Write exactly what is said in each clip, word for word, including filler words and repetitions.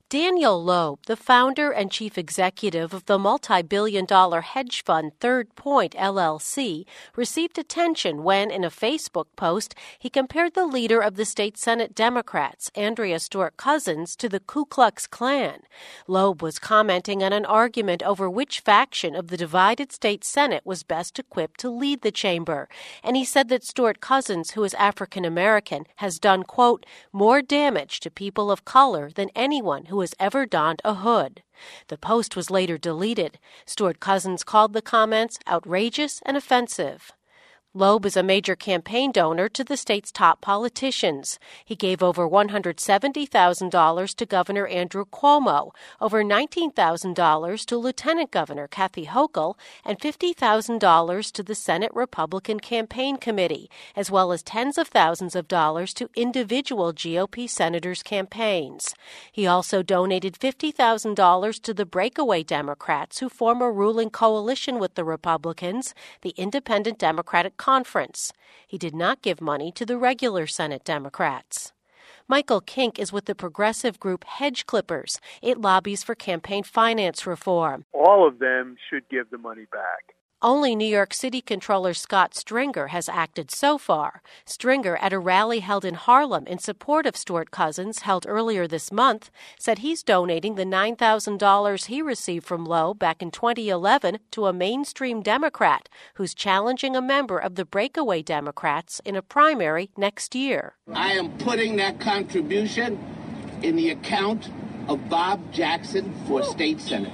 Daniel Loeb, the founder and chief executive of the multi-billion dollar hedge fund Third Point L L C, received attention when, in a Facebook post, he compared the leader of the state Senate Democrats, Andrea Stewart Cousins, to the Ku Klux Klan. Loeb was commenting on an argument over which faction of the divided state Senate was best equipped to lead the chamber, and he said that Stewart Cousins, who is African American, has done, quote, more damage to people of color than anyone who has ever donned a hood. The post was later deleted. Stewart Cousins called the comments outrageous and offensive. Loeb is a major campaign donor to the state's top politicians. He gave over one hundred seventy thousand dollars to Governor Andrew Cuomo, over nineteen thousand dollars to Lieutenant Governor Kathy Hochul, and fifty thousand dollars to the Senate Republican Campaign Committee, as well as tens of thousands of dollars to individual G O P senators' campaigns. He also donated fifty thousand dollars to the breakaway Democrats who form a ruling coalition with the Republicans, the Independent Democratic Conference. He did not give money to the regular Senate Democrats. Michael Kink is with the progressive group Hedge Clippers. It lobbies for campaign finance reform. All of them should give the money back. Only New York City Comptroller Scott Stringer has acted so far. Stringer, at a rally held in Harlem in support of Stewart Cousins held earlier this month, said he's donating the nine thousand dollars he received from Loeb back in twenty eleven to a mainstream Democrat who's challenging a member of the breakaway Democrats in a primary next year. I am putting that contribution in the account of Bob Jackson for state Senate.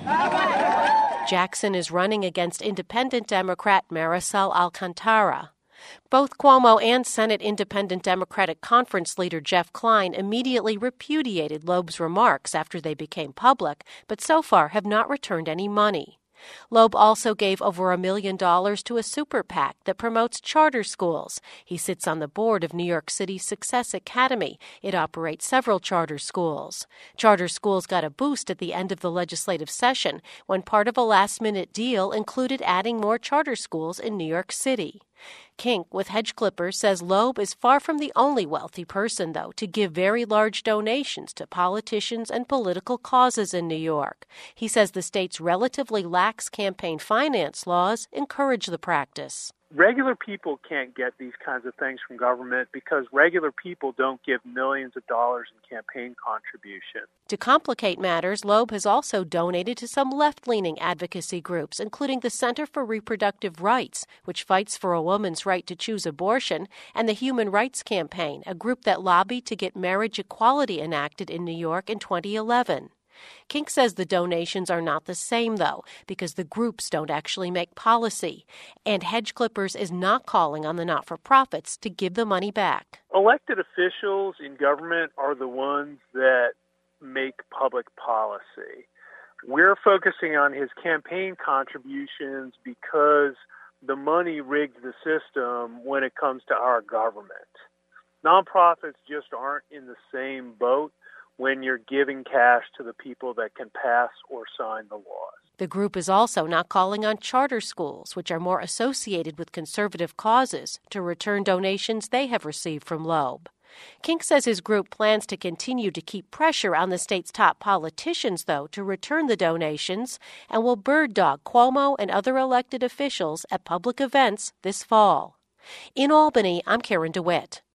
Jackson is running against independent Democrat Marisol Alcantara. Both Cuomo and Senate Independent Democratic Conference leader Jeff Kline immediately repudiated Loeb's remarks after they became public, but so far have not returned any money. Loeb also gave over a million dollars to a super PAC that promotes charter schools. He sits on the board of New York City's Success Academy. It operates several charter schools. Charter schools got a boost at the end of the legislative session when part of a last-minute deal included adding more charter schools in New York City. Kink, with Hedge Clippers, says Loeb is far from the only wealthy person, though, to give very large donations to politicians and political causes in New York. He says the state's relatively lax campaign finance laws encourage the practice. Regular people can't get these kinds of things from government because regular people don't give millions of dollars in campaign contributions. To complicate matters, Loeb has also donated to some left-leaning advocacy groups, including the Center for Reproductive Rights, which fights for a woman's right to choose abortion, and the Human Rights Campaign, a group that lobbied to get marriage equality enacted in New York in twenty eleven. Kink says the donations are not the same, though, because the groups don't actually make policy, and Hedge Clippers is not calling on the not-for-profits to give the money back. Elected officials in government are the ones that make public policy. We're focusing on his campaign contributions because the money rigs the system when it comes to our government. Nonprofits just aren't in the same boat when you're giving cash to the people that can pass or sign the laws. The group is also not calling on charter schools, which are more associated with conservative causes, to return donations they have received from Loeb. Kink says his group plans to continue to keep pressure on the state's top politicians, though, to return the donations, and will bird dog Cuomo and other elected officials at public events this fall. In Albany, I'm Karen DeWitt.